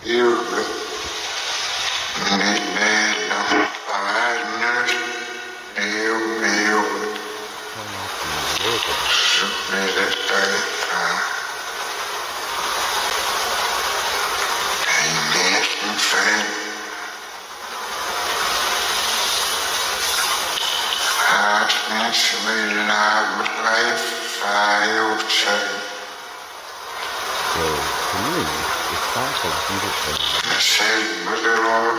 You need no partners. You submit it and faith. Essentially, life, file chain. So, to me, it sounds like beautiful. I said, but the Lord,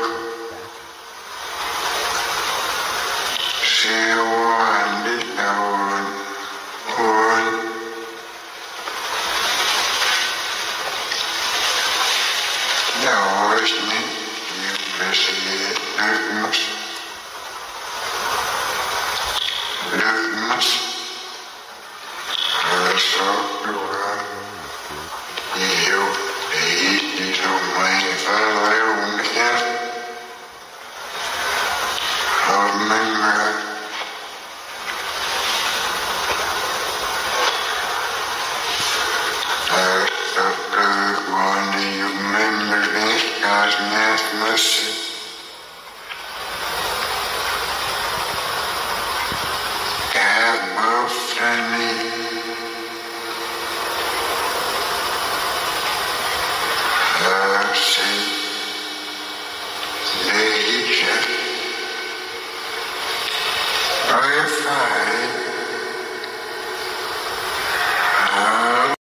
she wanted no one. Now, it's me, you miss it, Lugmas. Så stora. Jo, det är inte som mig förvåningar. Av många. Där så ögonen ju människor, jag nästan